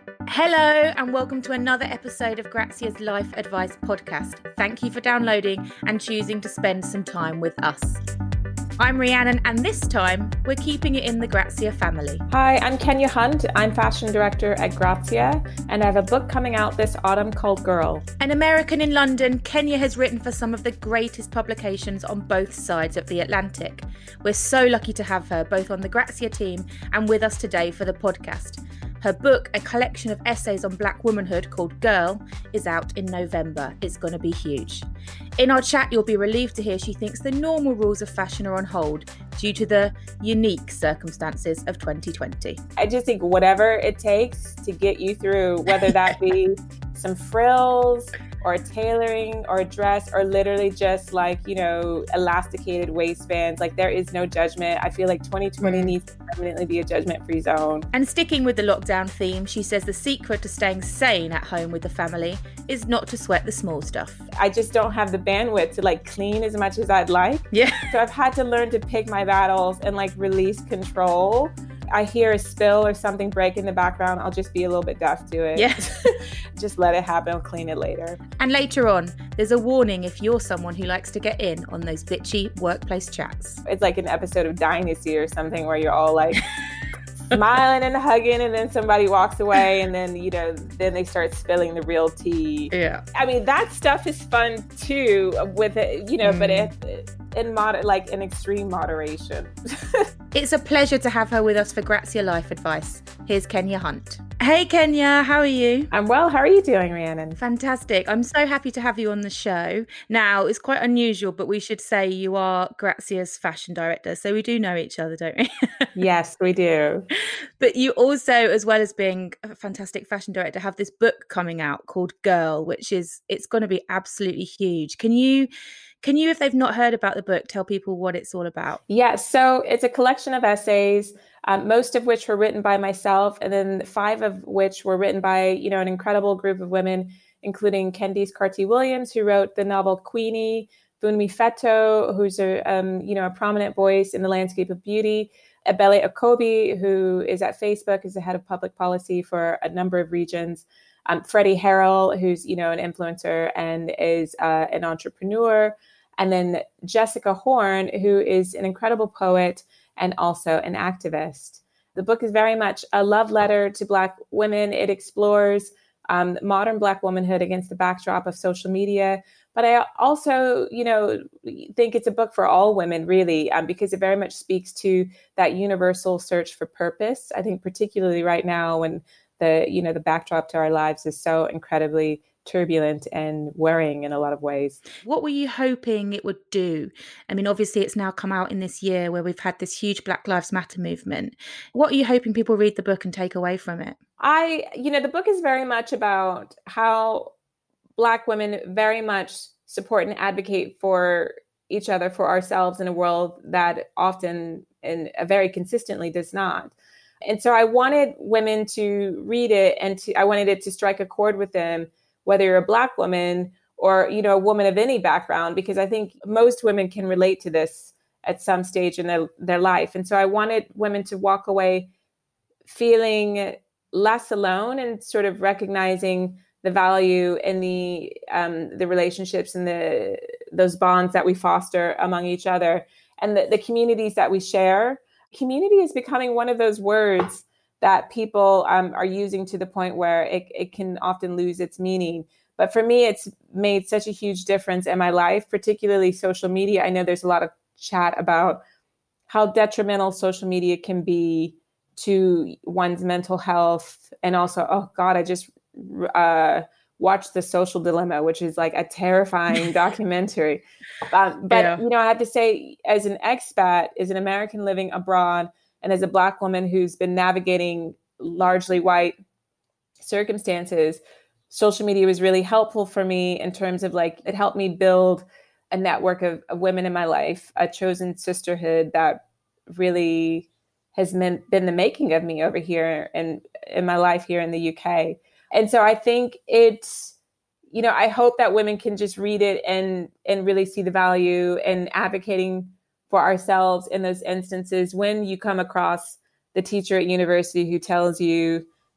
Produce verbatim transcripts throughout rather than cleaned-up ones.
Hello and welcome to another episode of Grazia's Life Advice Podcast. Thank you for downloading and choosing to spend some time with us. I'm Rhiannon and this time we're keeping it in the Grazia family. Hi, I'm Kenya Hunt. I'm fashion director at Grazia and I have a book coming out this autumn called Girl. An American in London, Kenya has written for some of the greatest publications on both sides of the Atlantic. We're so lucky to have her both on the Grazia team and with us today for the podcast. Her book, a collection of essays on black womanhood called Girl, is out in November. It's going to be huge. In our chat, you'll be relieved to hear she thinks the normal rules of fashion are on hold due to the unique circumstances of twenty twenty. I just think whatever it takes to get you through, whether that be some frills or tailoring or a dress or literally just like, you know, elasticated waistbands, like there is no judgment. I feel like twenty twenty mm. needs to permanently be a judgment-free zone. And sticking with the lockdown theme, she says the secret to staying sane at home with the family is not to sweat the small stuff. I just don't have the bandwidth to like clean as much as I'd like. Yeah. So I've had to learn to pick my battles and like release control. I hear a spill or something break in the background, I'll just be a little bit deaf to it. Yeah. Just let it happen, I'll clean it later. And later on, there's a warning if you're someone who likes to get in on those bitchy workplace chats. It's like an episode of Dynasty or something where you're all like smiling and hugging and then somebody walks away and then, you know, then they start spilling the real tea. Yeah. I mean, that stuff is fun too with it, you know, mm. but it, in mod- like in extreme moderation. It's a pleasure to have her with us for Grazia Life Advice. Here's Kenya Hunt. Hey Kenya, how are you? I'm well. How are you doing, Rhiannon? Fantastic. I'm so happy to have you on the show. Now, it's quite unusual, but we should say you are Grazia's fashion director. So we do know each other, don't we? Yes, we do. But you also, as well as being a fantastic fashion director, have this book coming out called Girl, which is, it's going to be absolutely huge. Can you Can you, if they've not heard about the book, tell people what it's all about? Yeah, so it's a collection of essays, um, most of which were written by myself, and then five of which were written by, you know, an incredible group of women, including Candice Carty-Williams, who wrote the novel Queenie, Funmi Feto, who's a, um, you know, a prominent voice in the landscape of beauty, Ebele Okobi, who is at Facebook, is the head of public policy for a number of regions, um, Freddie Harrell, who's, you know, an influencer and is uh, an entrepreneur, and then Jessica Horn, who is an incredible poet and also an activist. The book is very much a love letter to Black women. It explores um, modern Black womanhood against the backdrop of social media. But I also, you know, think it's a book for all women, really, um, because it very much speaks to that universal search for purpose. I think particularly right now when the, you know, the backdrop to our lives is so incredibly turbulent and worrying in a lot of ways. What were you hoping it would do? I mean, obviously it's now come out in this year where we've had this huge Black Lives Matter movement. What are you hoping people read the book and take away from it? I, you know, the book is very much about how Black women very much support and advocate for each other, for ourselves in a world that often and very consistently does not. And so I wanted women to read it and to, I wanted it to strike a chord with them, whether you're a Black woman or, you know, a woman of any background, because I think most women can relate to this at some stage in their, their life. And so I wanted women to walk away feeling less alone and sort of recognizing the value in the um, the relationships and the those bonds that we foster among each other and the, the communities that we share. Community is becoming one of those words that people um, are using to the point where it, it can often lose its meaning. But for me, it's made such a huge difference in my life, particularly social media. I know there's a lot of chat about how detrimental social media can be to one's mental health. And also, oh God, I just uh, watched The Social Dilemma, which is like a terrifying documentary. Um, but, yeah. you know, I have to say, as an expat, as an American living abroad, and as a Black woman who's been navigating largely white circumstances, social media was really helpful for me in terms of like, it helped me build a network of, of women in my life, a chosen sisterhood that really has been, been the making of me over here and in my life here in the U K. And so I think it's, you know, I hope that women can just read it and and really see the value in advocating for ourselves in those instances when you come across the teacher at university who tells you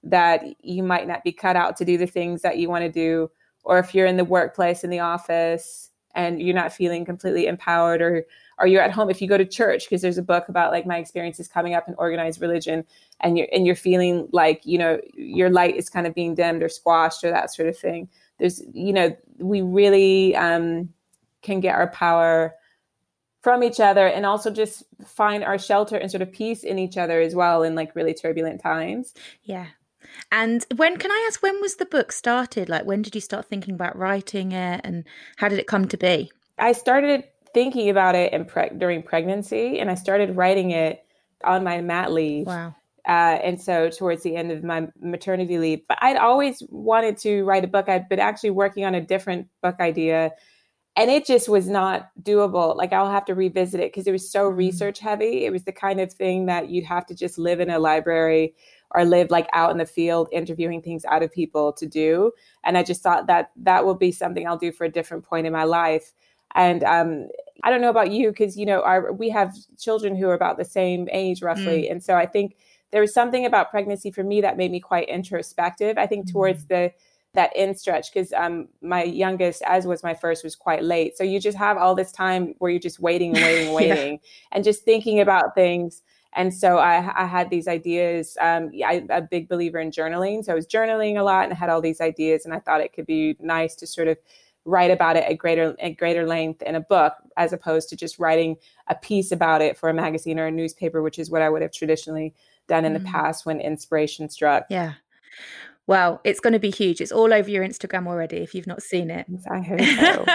that you might not be cut out to do the things that you want to do, or if you're in the workplace, in the office, and you're not feeling completely empowered, or or you're at home, if you go to church, because there's a book about like my experiences coming up in organized religion, and you're and you're feeling like, you know, your light is kind of being dimmed or squashed or that sort of thing. There's, you know, we really um, can get our power from each other, and also just find our shelter and sort of peace in each other as well in like really turbulent times. Yeah. And when, can I ask, when was the book started? Like, when did you start thinking about writing it, and how did it come to be? I started thinking about it in preg- during pregnancy, and I started writing it on my mat leave. Wow. Uh, and so towards the end of my maternity leave, but I'd always wanted to write a book. I'd been actually working on a different book idea, and it just was not doable. Like, I'll have to revisit it because it was so research heavy. It was the kind of thing that you'd have to just live in a library or live like out in the field, interviewing things out of people to do. And I just thought that that will be something I'll do for a different point in my life. And um, I don't know about you, because, you know, our, we have children who are about the same age roughly. Mm. And so I think there was something about pregnancy for me that made me quite introspective, I think, towards mm. the that end stretch, because um, my youngest, as was my first, was quite late. So you just have all this time where you're just waiting and waiting and waiting yeah. and just thinking about things. And so I, I had these ideas. Um, I'm a big believer in journaling. So I was journaling a lot and I had all these ideas, and I thought it could be nice to sort of write about it at greater at greater length in a book, as opposed to just writing a piece about it for a magazine or a newspaper, which is what I would have traditionally done in mm. the past when inspiration struck. Yeah. Well, it's going to be huge. It's all over your Instagram already if you've not seen it. I hope so.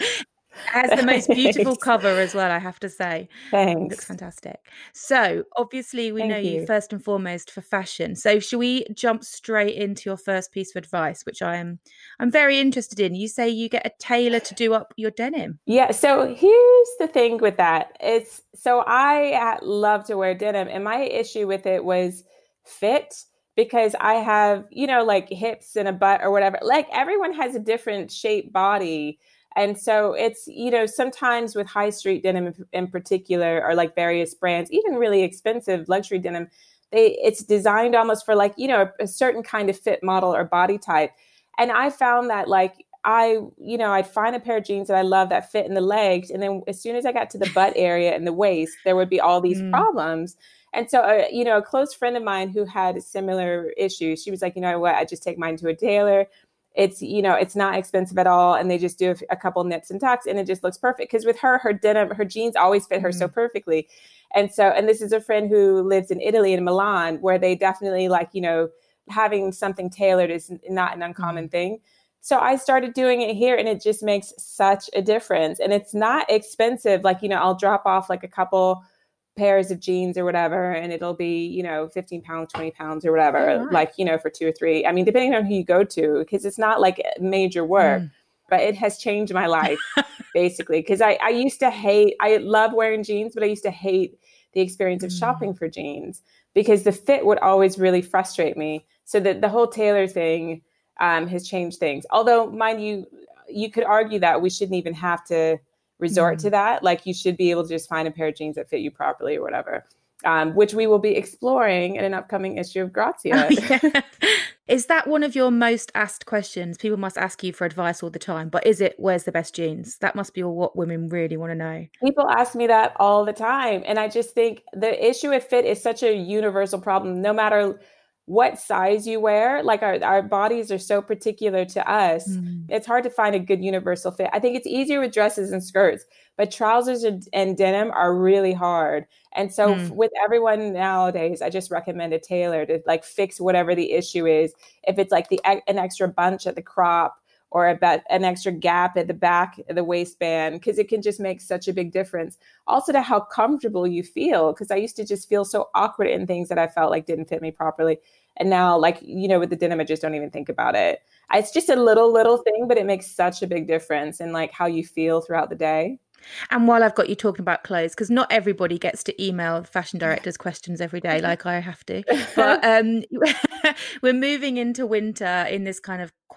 It has the most beautiful cover as well, I have to say. Thanks. It looks fantastic. So obviously we Thank know you. you first and foremost for fashion. So shall we jump straight into your first piece of advice, which I am I'm very interested in. You say you get a tailor to do up your denim. Yeah. So here's the thing with that. It's so I love to wear denim, and my issue with it was fit. Because I have, you know, like hips and a butt or whatever, like everyone has a different shaped body. And so it's, you know, sometimes with high street denim in particular, or like various brands, even really expensive luxury denim, they it's designed almost for like, you know, a, a certain kind of fit model or body type. And I found that like, I, you know, I'd find a pair of jeans that I love that fit in the legs. And then as soon as I got to the butt area and the waist, there would be all these mm. problems. And so, uh, you know, a close friend of mine who had similar issues, she was like, you know what, I just take mine to a tailor. It's, you know, it's not expensive at all. And they just do a, a couple nips and tucks and it just looks perfect. Because with her, her denim, her jeans always fit her mm-hmm. so perfectly. And so, and this is a friend who lives in Italy, in Milan, where they definitely like, you know, having something tailored is not an uncommon mm-hmm. thing. So I started doing it here, and it just makes such a difference. And it's not expensive. Like, you know, I'll drop off like a couple pairs of jeans or whatever, and it'll be, you know, fifteen pounds, twenty pounds or whatever, oh, right. like, you know, for two or three. I mean, depending on who you go to, because it's not like major work, mm. but it has changed my life basically. Because I, I used to hate, I love wearing jeans, but I used to hate the experience of mm. shopping for jeans because the fit would always really frustrate me. So that the whole tailor thing um, has changed things. Although, mind you, you could argue that we shouldn't even have to resort mm. to that. Like, you should be able to just find a pair of jeans that fit you properly or whatever, um, which we will be exploring in an upcoming issue of Grazia. Oh, yeah. Is that one of your most asked questions? People must ask you for advice all the time, but is it, where's the best jeans? That must be what women really want to know. People ask me that all the time. And I just think the issue with fit is such a universal problem, no matter what size you wear. Like, our, our bodies are so particular to us. Mm. It's hard to find a good universal fit. I think it's easier with dresses and skirts, but trousers and, and denim are really hard. And so mm. with everyone nowadays, I just recommend a tailor to like fix whatever the issue is. If it's like the an extra bunch at the crop, or about an extra gap at the back of the waistband, because it can just make such a big difference. Also to how comfortable you feel, because I used to just feel so awkward in things that I felt like didn't fit me properly. And now, like, you know, with the denim, I just don't even think about it. It's just a little, little thing, but it makes such a big difference in like how you feel throughout the day. And while I've got you talking about clothes, because not everybody gets to email fashion directors questions every day like I have to, but um, we're moving into winter in this kind of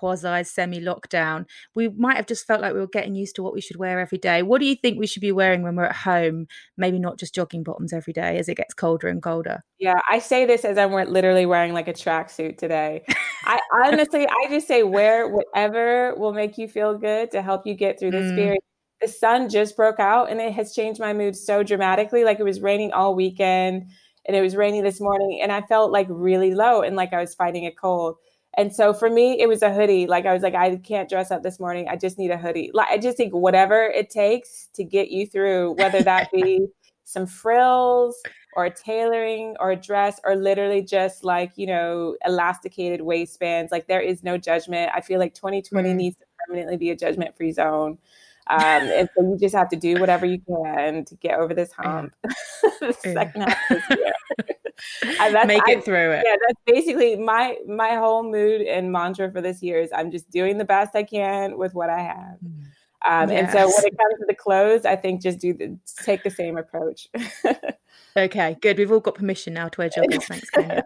quasi semi lockdown, we might have just felt like we were getting used to what we should wear every day. What do you think we should be wearing when we're at home? Maybe not just jogging bottoms every day as it gets colder and colder. Yeah, I say this as I'm literally wearing like a tracksuit today. I honestly, I just say wear whatever will make you feel good to help you get through this Mm. period. The sun just broke out and it has changed my mood so dramatically. Like it was raining all weekend and it was raining this morning and I felt like really low and like I was fighting a cold. And so for me, it was a hoodie. Like I was like, I can't dress up this morning. I just need a hoodie. Like I just think whatever it takes to get you through, whether that be some frills or a tailoring or a dress or literally just like, you know, elasticated waistbands. Like there is no judgment. I feel like twenty twenty mm. needs to permanently be a judgment-free zone. Um, and so you just have to do whatever you can to get over this hump. Yeah. the second yeah. half of this year. And that's, Make it I, through it. Yeah, that's basically my my whole mood and mantra for this year is I'm just doing the best I can with what I have. Um, yes. And so when it comes to the clothes, I think just do the, take the same approach. Okay, good. We've all got permission now to wear joggers. Thanks, Kenya.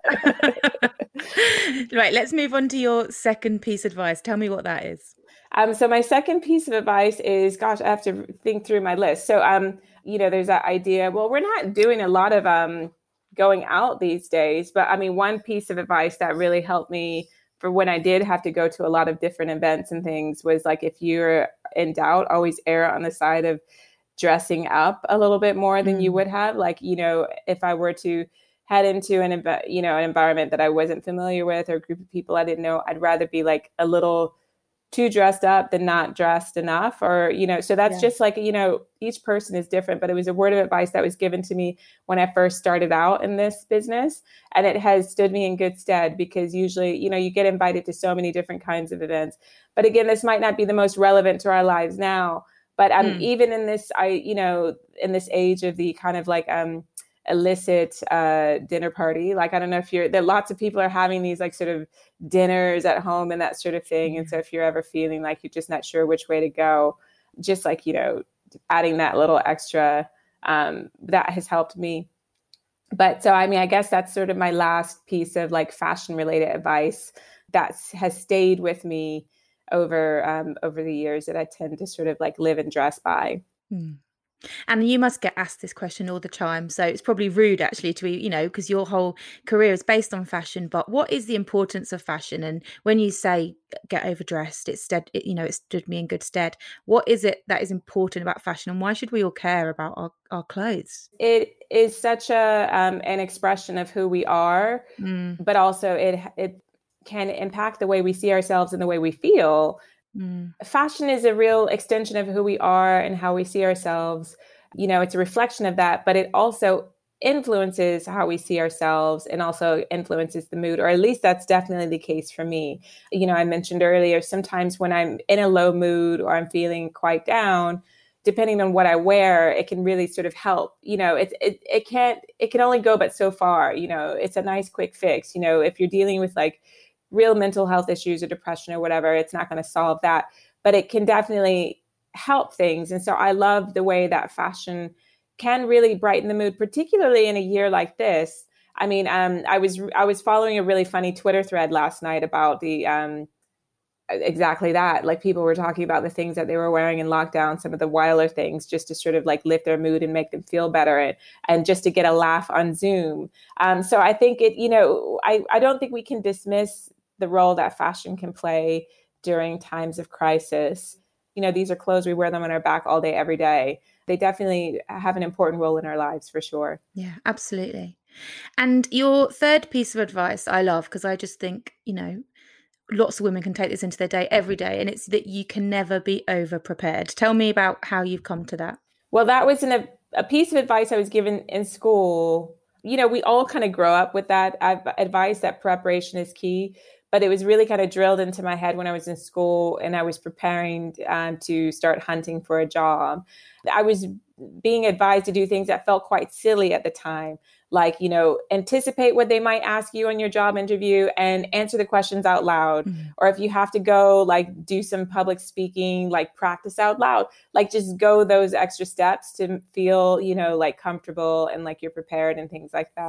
Right, let's move on to your second piece of advice. Tell me what that is. Um, so my second piece of advice is, gosh, I have to think through my list. So, um, you know, there's that idea, well, we're not doing a lot of um, going out these days, but I mean, one piece of advice that really helped me for when I did have to go to a lot of different events and things was like, if you're in doubt, always err on the side of dressing up a little bit more than mm. you would have. Like, you know, if I were to head into an, you know, an environment that I wasn't familiar with or a group of people I didn't know, I'd rather be like a little too dressed up than not dressed enough, or, you know, so that's yeah. just like, you know, each person is different, but it was a word of advice that was given to me when I first started out in this business. And it has stood me in good stead because usually, you know, you get invited to so many different kinds of events, but again, this might not be the most relevant to our lives now, but um, mm. even in this, I, you know, in this age of the kind of like, um, illicit uh, dinner party. Like, I don't know if you're, there lots of people are having these like sort of dinners at home and that sort of thing. Mm-hmm. And so if you're ever feeling like you're just not sure which way to go, just like, you know, adding that little extra, um, that has helped me. But so, I mean, I guess that's sort of my last piece of like fashion related advice that has stayed with me over, um, over the years that I tend to sort of like live and dress by. Mm. And you must get asked this question all the time. So it's probably rude actually to be, you know, because your whole career is based on fashion. But what is the importance of fashion? And when you say get overdressed, it's stead, it, you know, it stood me in good stead. What is it that is important about fashion, and why should we all care about our, our clothes? It is such a um, an expression of who we are, mm. but also it it can impact the way we see ourselves and the way we feel. Mm. Fashion is a real extension of who we are and how we see ourselves. You know, it's a reflection of that, but it also influences how we see ourselves and also influences the mood, or at least that's definitely the case for me. You know, I mentioned earlier, sometimes when I'm in a low mood or I'm feeling quite down, depending on what I wear, it can really sort of help. You know, it, it, it can't, it can only go but so far. You know, it's a nice quick fix. You know, if you're dealing with like real mental health issues or depression or whatever, it's not going to solve that, but it can definitely help things. And so I love the way that fashion can really brighten the mood, particularly in a year like this. I mean, um, I was I was following a really funny Twitter thread last night about the um, exactly that. Like people were talking about the things that they were wearing in lockdown, some of the wilder things, just to sort of like lift their mood and make them feel better, and, and just to get a laugh on Zoom. Um, so I think it, you know, I, I don't think we can dismiss the role that fashion can play during times of crisis. You know, these are clothes, we wear them on our back all day, every day. They definitely have an important role in our lives for sure. Yeah, absolutely. And your third piece of advice I love, because I just think, you know, lots of women can take this into their day every day, and it's that you can never be over prepared. Tell me about how you've come to that. Well, that was in a, a piece of advice I was given in school. You know, we all kind of grow up with that advice that preparation is key. But it was really kind of drilled into my head when I was in school and I was preparing um, to start hunting for a job. I was being advised to do things that felt quite silly at the time, like, you know, anticipate what they might ask you on your job interview and answer the questions out loud. Mm-hmm. Or if you have to go like do some public speaking, like practice out loud, like just go those extra steps to feel, you know, like comfortable and like you're prepared and things like that.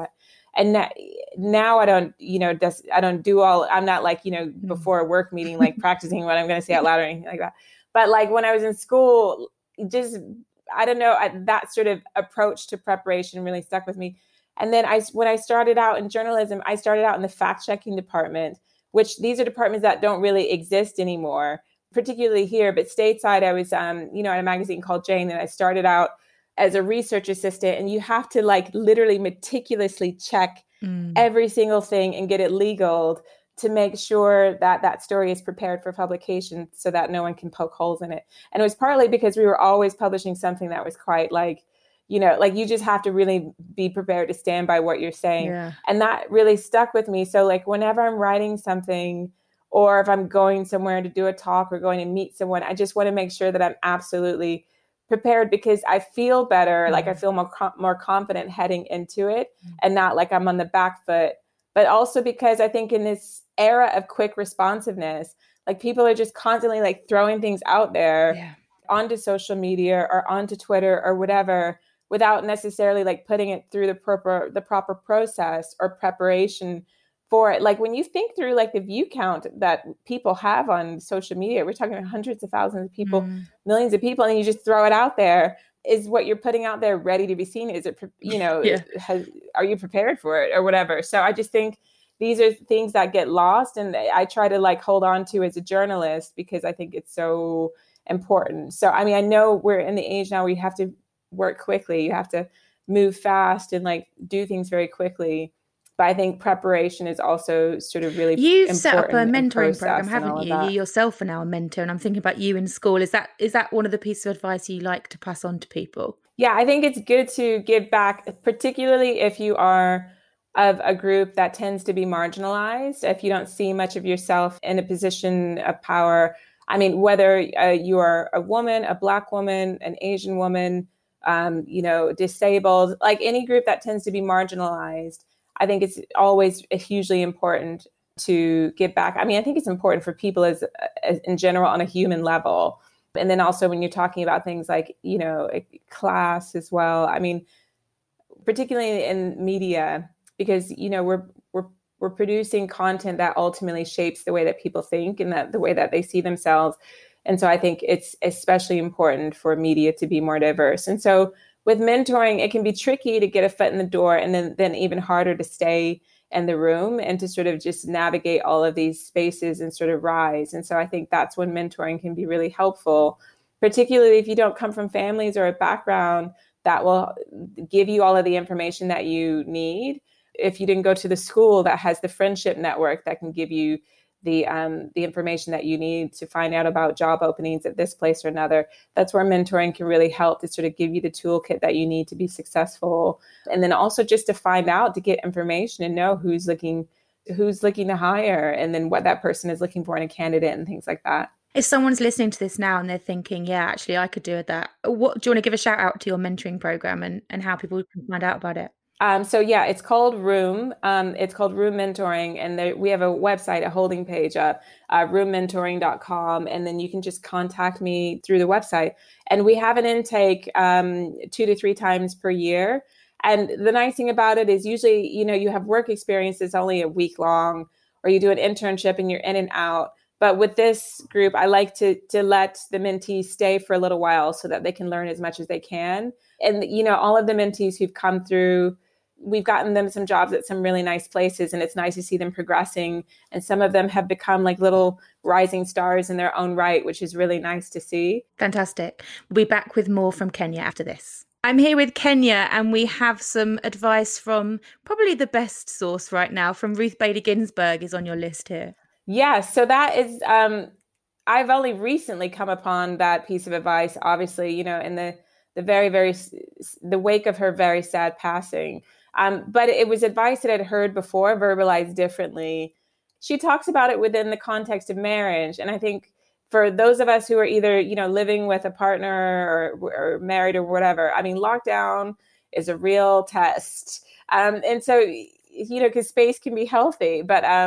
And now, now I don't, you know, does, I don't do all, I'm not like, you know, before a work meeting, like practicing what I'm going to say out loud or anything like that. But like when I was in school, just, I don't know, I, that sort of approach to preparation really stuck with me. And then I, when I started out in journalism, I started out in the fact-checking department, which these are departments that don't really exist anymore, particularly here. But stateside, I was, um, you know, at a magazine called Jane, and I started out as a research assistant, and you have to like literally meticulously check mm. every single thing and get it legaled to make sure that that story is prepared for publication so that no one can poke holes in it. And it was partly because we were always publishing something that was quite like, you know, like you just have to really be prepared to stand by what you're saying. Yeah. And that really stuck with me. So like whenever I'm writing something, or if I'm going somewhere to do a talk or going to meet someone, I just want to make sure that I'm absolutely prepared, because I feel better. Mm-hmm. Like I feel more, more confident heading into it mm-hmm. and not like I'm on the back foot. But also because I think in this era of quick responsiveness, like people are just constantly like throwing things out there yeah. onto social media or onto Twitter or whatever, without necessarily like putting it through the proper, the proper process or preparation for it. Like when you think through like the view count that people have on social media, we're talking hundreds of thousands of people, mm. millions of people, and you just throw it out there. Is what you're putting out there ready to be seen? Is it, you know, yeah. has, are you prepared for it or whatever? So I just think these are things that get lost, and I try to like hold on to as a journalist because I think it's so important. So, I mean, I know we're in the age now where you have to work quickly. You have to move fast and like do things very quickly. But I think preparation is also sort of really You've important. Set up a mentoring program, haven't you? You yourself are now a mentor, and I'm thinking about you in school. Is that is that one of the pieces of advice you like to pass on to people? Yeah, I think it's good to give back, particularly if you are of a group that tends to be marginalized. If you don't see much of yourself in a position of power, I mean, whether uh, you are a woman, a Black woman, an Asian woman, um, you know, disabled, like any group that tends to be marginalized, I think it's always hugely important to give back. I mean, I think it's important for people as, as in general on a human level. And then also when you're talking about things like, you know, class as well. I mean, particularly in media, because, you know, we're we're we're producing content that ultimately shapes the way that people think and that the way that they see themselves. And so I think it's especially important for media to be more diverse. And so with mentoring, it can be tricky to get a foot in the door, and then, then even harder to stay in the room and to sort of just navigate all of these spaces and sort of rise. And so I think that's when mentoring can be really helpful, particularly if you don't come from families or a background that will give you all of the information that you need. If you didn't go to the school that has the friendship network that can give you the um, the information that you need to find out about job openings at this place or another, that's where mentoring can really help to sort of give you the toolkit that you need to be successful. And then also just to find out, to get information and know who's looking, who's looking to hire, and then what that person is looking for in a candidate and things like that. If someone's listening to this now and they're thinking, yeah, actually I could do that, what do you want to give a shout out to your mentoring program and, and how people can find out about it? Um, so yeah, it's called Room. Um, it's called Room Mentoring, and there, we have a website, a holding page up, uh, room mentoring dot com, and then you can just contact me through the website. And we have an intake um, two to three times per year. And the nice thing about it is usually, you know, you have work experience that's only a week long, or you do an internship and you're in and out. But with this group, I like to to let the mentees stay for a little while so that they can learn as much as they can. And, you know, all of the mentees who've come through, we've gotten them some jobs at some really nice places, and it's nice to see them progressing. And some of them have become like little rising stars in their own right, which is really nice to see. Fantastic. We'll be back with more from Kenya after this. I'm here with Kenya, and we have some advice from probably the best source right now, from Ruth Bader Ginsburg is on your list here. Yeah, so that is, um, I've only recently come upon that piece of advice, obviously, you know, in the, the very, very, the wake of her very sad passing. Um, but it was advice that I'd heard before, verbalized differently. She talks about it within the context of marriage. And I think for those of us who are either, you know, living with a partner or, or married or whatever, I mean, lockdown is a real test. Um, and so, you know, because space can be healthy, but, um,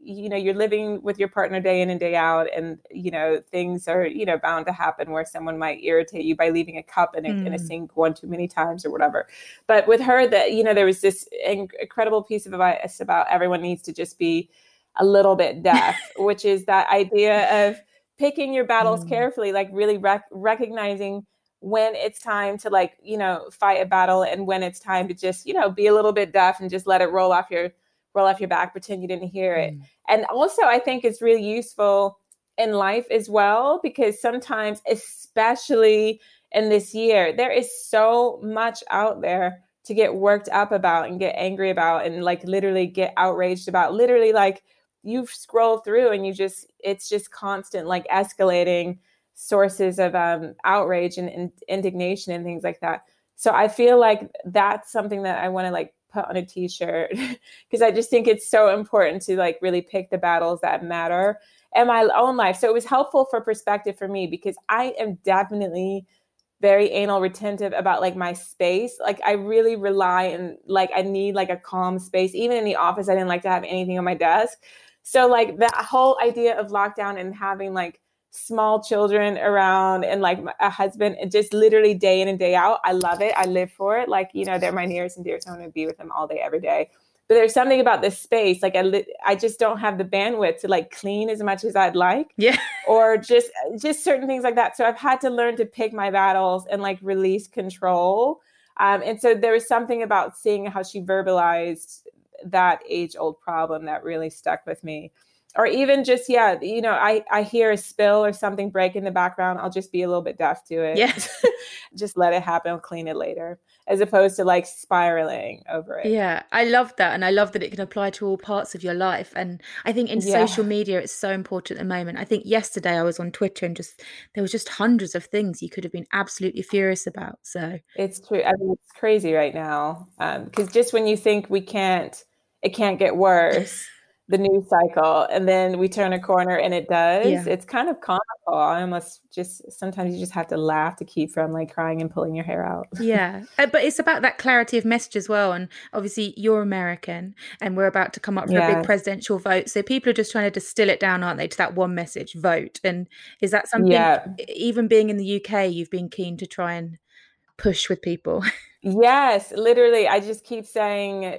you know, you're living with your partner day in and day out, and, you know, things are, you know, bound to happen where someone might irritate you by leaving a cup in a, mm. in a sink one too many times or whatever. But with her, that, you know, there was this incredible piece of advice about everyone needs to just be a little bit deaf, which is that idea of picking your battles mm. carefully, like really rec- recognizing when it's time to, like, you know, fight a battle, and when it's time to just, you know, be a little bit deaf and just let it roll off your roll off your back, pretend you didn't hear it. Mm. And also, I think it's really useful in life as well, because sometimes, especially in this year, there is so much out there to get worked up about and get angry about and, like, literally get outraged about. Literally, like, you scroll through and you just, it's just constant, like, escalating sources of um, outrage and, and indignation and things like that. So I feel like that's something that I want to, like, put on a t-shirt, because I just think it's so important to, like, really pick the battles that matter in my own life. So it was helpful for perspective for me, because I am definitely very anal retentive about, like, my space. Like, I really rely and, like, I need, like, a calm space. Even in the office, I didn't like to have anything on my desk. So, like, that whole idea of lockdown and having, like, small children around and, like, a husband, and just literally day in and day out, I love it. I live for it. Like, you know, they're my nearest and dearest. I want to be with them all day, every day. But there's something about this space. Like, I, li- I just don't have the bandwidth to, like, clean as much as I'd like. Yeah. Or just, just certain things like that. So I've had to learn to pick my battles and, like, release control. Um, and so there was something about seeing how she verbalized that age old problem that really stuck with me. Or even just, yeah, you know, I, I hear a spill or something break in the background. I'll just be a little bit deaf to it. Yeah. Just let it happen. I'll clean it later, as opposed to, like, spiraling over it. Yeah, I love that. And I love that it can apply to all parts of your life. And I think in yeah. social media, it's so important at the moment. I think yesterday I was on Twitter and just, there was just hundreds of things you could have been absolutely furious about. So it's true. I mean, it's crazy right now. Um, because just when you think we can't, it can't get worse, the news cycle, and then we turn a corner and it does. Yeah. It's kind of comical. I almost just, sometimes you just have to laugh to keep from, like, crying and pulling your hair out. Yeah. But it's about that clarity of message as well. And obviously you're American and we're about to come up for yes. a big presidential vote. So people are just trying to distill it down, aren't they, to that one message, vote. And is that something, yeah. even being in the U K, you've been keen to try and push with people? Yes, literally. I just keep saying,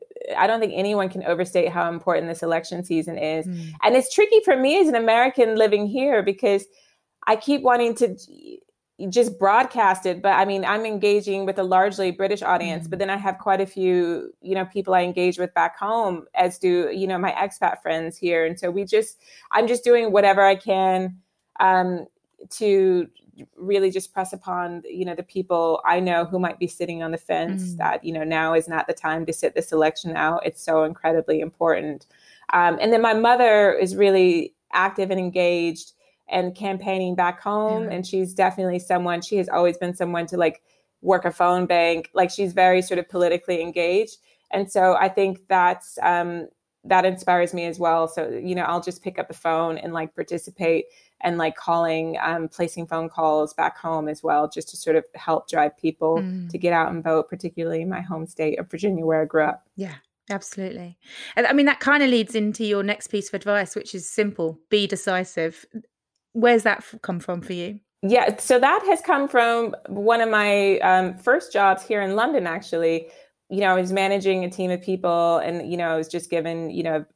I don't think anyone can overstate how important this election season is. Mm. And it's tricky for me as an American living here, because I keep wanting to just broadcast it. But I mean, I'm engaging with a largely British audience, mm. but then I have quite a few, you know, people I engage with back home, as do, you know, my expat friends here. And so we just, I'm just doing whatever I can um, to really just press upon, you know, the people I know who might be sitting on the fence mm. that, you know, now is not the time to sit this election out. It's so incredibly important. Um, and then my mother is really active and engaged and campaigning back home. Yeah. And she's definitely someone, she has always been someone to, like, work a phone bank. Like, she's very sort of politically engaged. And so I think that's, um, that inspires me as well. So, you know, I'll just pick up the phone and, like, participate and, like, calling, um, placing phone calls back home as well, just to sort of help drive people mm. to get out and vote, particularly in my home state of Virginia, where I grew up. Yeah, absolutely. And I mean, that kind of leads into your next piece of advice, which is simple: be decisive. Where's that come from for you? Yeah, so that has come from one of my um, first jobs here in London, actually. You know, I was managing a team of people, and, you know, I was just given, you know,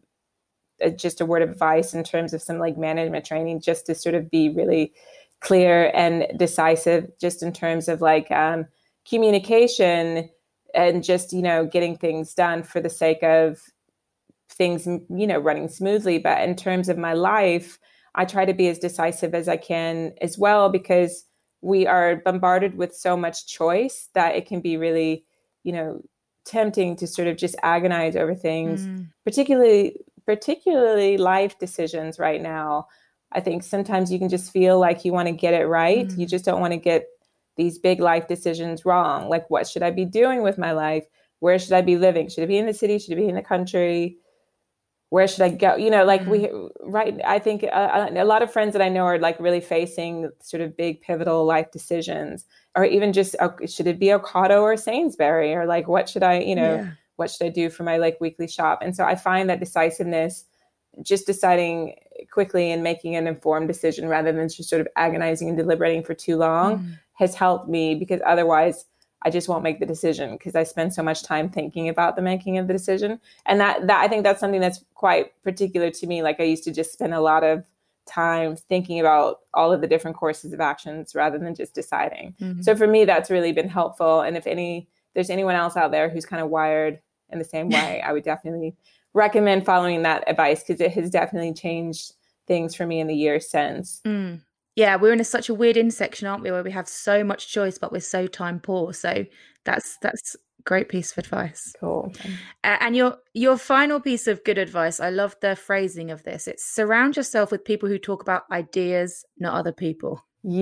a, just a word of advice in terms of some, like, management training, just to sort of be really clear and decisive, just in terms of, like, um, communication and just, you know, getting things done for the sake of things, you know, running smoothly. But in terms of my life, I try to be as decisive as I can as well, because we are bombarded with so much choice that it can be really, you know, tempting to sort of just agonize over things, mm. particularly, particularly life decisions right now. I think sometimes you can just feel like you want to get it right. Mm. You just don't want to get these big life decisions wrong. Like, what should I be doing with my life? Where should I be living? Should I be in the city? Should I be in the country? Where should I go? You know, like mm. we, right. I think uh, a lot of friends that I know are, like, really facing sort of big pivotal life decisions, or even just, uh, should it be Ocado or Sainsbury? Or, like, what should I, you know, yeah. what should I do for my, like, weekly shop? And so I find that decisiveness just deciding quickly and making an informed decision rather than just sort of agonizing and deliberating for too long mm. has helped me, because otherwise I just won't make the decision because I spend so much time thinking about the making of the decision. And that, that I think that's something that's quite particular to me. Like I used to just spend a lot of time thinking about all of the different courses of actions rather than just deciding. Mm-hmm. So for me, that's really been helpful. And if any, if there's anyone else out there who's kind of wired in the same way, I would definitely recommend following that advice, because it has definitely changed things for me in the years since. Mm. Yeah, we're in a, such a weird intersection, aren't we, where we have so much choice, but we're so time poor. So that's that's a great piece of advice. Cool. Uh, and your your final piece of good advice, I love the phrasing of this. It's surround yourself with people who talk about ideas, not other people.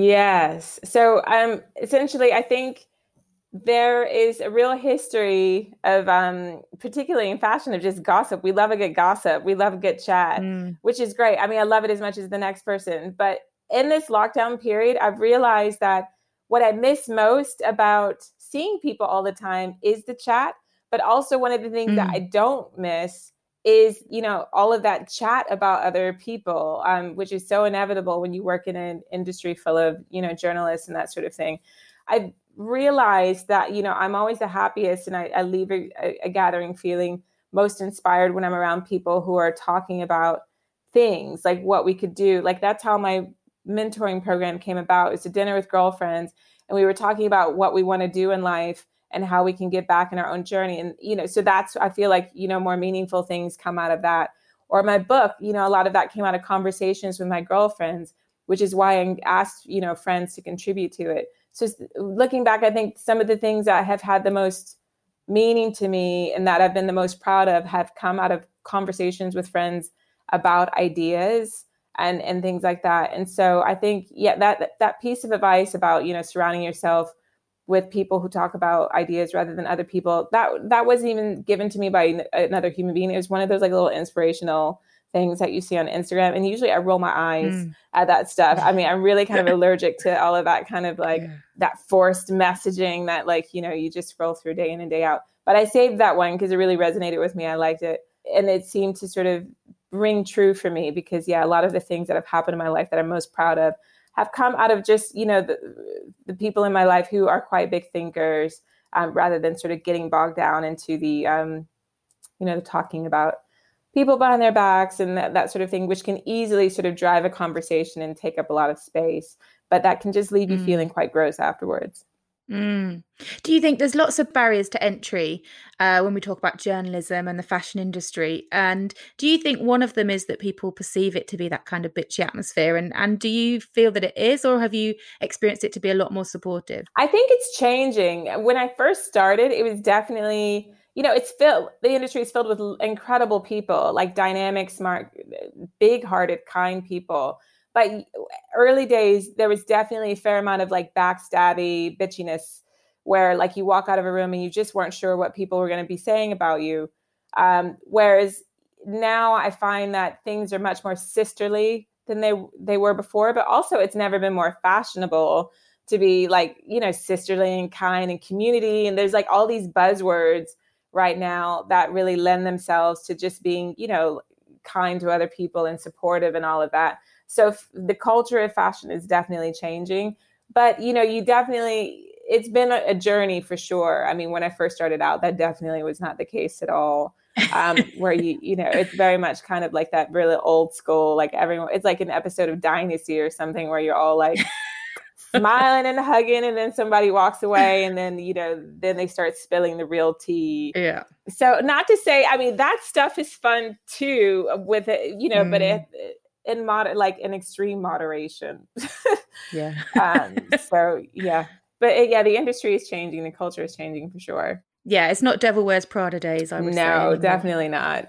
Yes. So um, essentially, I think there is a real history of, um, particularly in fashion, of just gossip. We love a good gossip. We love a good chat, mm. which is great. I mean, I love it as much as the next person. But in this lockdown period, I've realized that what I miss most about seeing people all the time is the chat. But also one of the things mm. that I don't miss is, you know, all of that chat about other people, um, which is so inevitable when you work in an industry full of, you know, journalists and that sort of thing. I've realized that, you know, I'm always the happiest and I, I leave a, a gathering feeling most inspired when I'm around people who are talking about things like what we could do. Like that's how my mentoring program came about. It's a dinner with girlfriends. And we were talking about what we want to do in life and how we can get back in our own journey. And, you know, so that's, I feel like, you know, more meaningful things come out of that. Or my book, you know, a lot of that came out of conversations with my girlfriends, which is why I asked, you know, friends to contribute to it. So looking back, I think some of the things that have had the most meaning to me and that I've been the most proud of have come out of conversations with friends about ideas and, and things like that. And so I think, yeah, that that piece of advice about, you know, surrounding yourself with people who talk about ideas rather than other people, that that wasn't even given to me by another human being. It was one of those like little inspirational things that you see on Instagram. And usually I roll my eyes mm. at that stuff. I mean, I'm really kind of allergic to all of that kind of like yeah. that forced messaging that like, you know, you just scroll through day in and day out. But I saved that one because it really resonated with me. I liked it. And it seemed to sort of ring true for me because, yeah, a lot of the things that have happened in my life that I'm most proud of have come out of just, you know, the, the people in my life who are quite big thinkers, um, rather than sort of getting bogged down into the, um, you know, the talking about people behind their backs and that, that sort of thing, which can easily sort of drive a conversation and take up a lot of space. But that can just leave you mm. feeling quite gross afterwards. Mm. Do you think there's lots of barriers to entry uh, when we talk about journalism and the fashion industry? And do you think one of them is that people perceive it to be that kind of bitchy atmosphere? And, and do you feel that it is, or have you experienced it to be a lot more supportive? I think it's changing. When I first started, it was definitely, you know, it's filled, the industry is filled with incredible people, like dynamic, smart, big-hearted, kind people. But early days, there was definitely a fair amount of like backstabby bitchiness where like you walk out of a room and you just weren't sure what people were going to be saying about you. Um, whereas now I find that things are much more sisterly than they they were before, but also it's never been more fashionable to be like, you know, sisterly and kind and community. And there's like all these buzzwords right now that really lend themselves to just being, you know, kind to other people and supportive and all of that. So f- the culture of fashion is definitely changing, but, you know, you definitely, it's been a, a journey for sure. I mean, when I first started out, that definitely was not the case at all. Um, where you, you know, it's very much kind of like that really old school, like everyone, it's like an episode of Dynasty or something where you're all like smiling and hugging and then somebody walks away and then, you know, then they start spilling the real tea. Yeah. So not to say, I mean, that stuff is fun too with it, you know, mm. but it, in mod like in extreme moderation. Yeah. um, so yeah, but it, yeah, the industry is changing. The culture is changing for sure. Yeah. It's not Devil Wears Prada days, I would no, say. No, definitely not.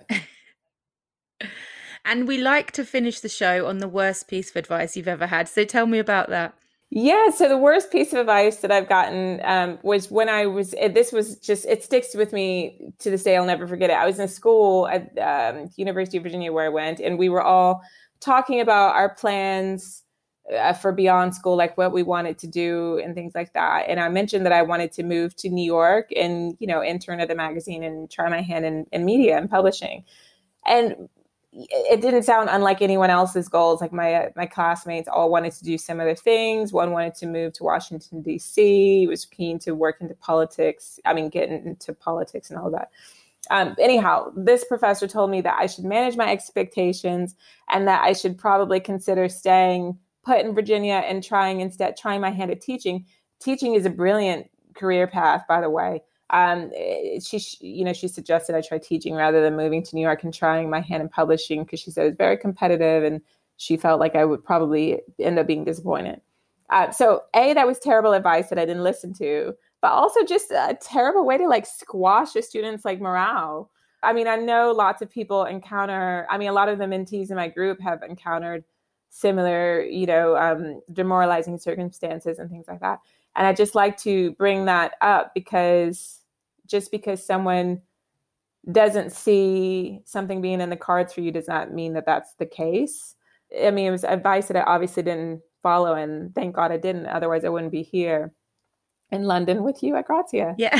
And we like to finish the show on the worst piece of advice you've ever had. So tell me about that. Yeah. So the worst piece of advice that I've gotten um, was when I was, this was just, it sticks with me to this day. I'll never forget it. I was in school at um, University of Virginia where I went, and we were all talking about our plans uh, for beyond school, like what we wanted to do and things like that. And I mentioned that I wanted to move to New York and, you know, intern at a magazine and try my hand in, in media and publishing. And, it didn't sound unlike anyone else's goals. Like my uh, my classmates all wanted to do similar things. One wanted to move to Washington, D C, was keen to work into politics. I mean, get into politics and all that. Um, anyhow, this professor told me that I should manage my expectations and that I should probably consider staying put in Virginia and trying instead, trying my hand at teaching. Teaching is a brilliant career path, by the way. Um, she, you know, she suggested I try teaching rather than moving to New York and trying my hand in publishing because she said it was very competitive and she felt like I would probably end up being disappointed. Uh, so A, that was terrible advice that I didn't listen to, but also just a terrible way to like squash a student's like morale. I mean, I know lots of people encounter, I mean, a lot of the mentees in my group have encountered similar, you know, um, demoralizing circumstances and things like that. And I just like to bring that up because just because someone doesn't see something being in the cards for you does not mean that that's the case. I mean, it was advice that I obviously didn't follow, and thank God I didn't. Otherwise, I wouldn't be here in London with you at Grazia. Yeah.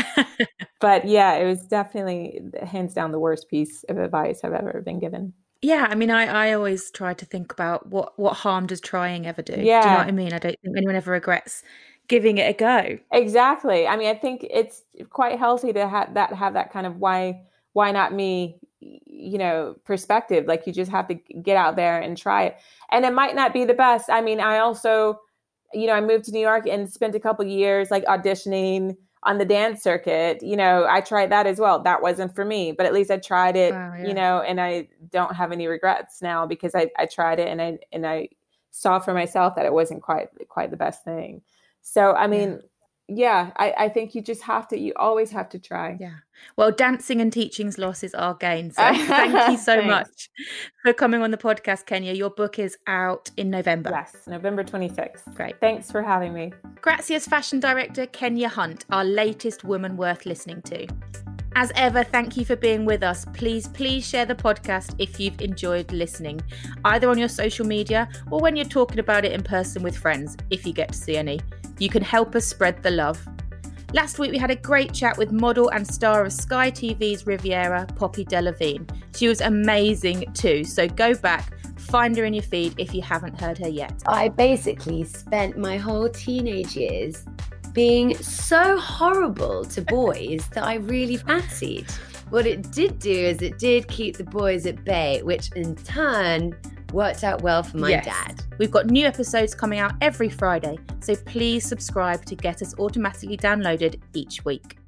But yeah, it was definitely hands down the worst piece of advice I've ever been given. Yeah, I mean, I, I always try to think about what, what harm does trying ever do? Yeah. Do you know what I mean? I don't think anyone ever regrets giving it a go. Exactly. I mean, I think it's quite healthy to have that have that kind of why why not me, you know, perspective. Like you just have to get out there and try it. And it might not be the best. I mean, I also, you know, I moved to New York and spent a couple of years like auditioning on the dance circuit. You know, I tried that as well. That wasn't for me, but at least I tried it, Wow, yeah. you know, and I don't have any regrets now because I, I tried it and I and I saw for myself that it wasn't quite quite the best thing. So, I mean, yeah, yeah I, I think you just have to, you always have to try. Yeah. Well, dancing and teaching's loss is our gain. So thank you so much for coming on the podcast, Kenya. Your book is out in November. Yes, November twenty-sixth. Great. Thanks for having me. Grazia's fashion director, Kenya Hunt, our latest woman worth listening to. As ever, thank you for being with us. Please, please share the podcast if you've enjoyed listening, either on your social media or when you're talking about it in person with friends, if you get to see any. You can help us spread the love. Last week, we had a great chat with model and star of Sky T V's Riviera, Poppy Delevingne. She was amazing too, so go back, find her in your feed if you haven't heard her yet. I basically spent my whole teenage years being so horrible to boys that I really fancied. What it did do is it did keep the boys at bay, which in turn worked out well for my yes. dad. We've got new episodes coming out every Friday, so please subscribe to get us automatically downloaded each week.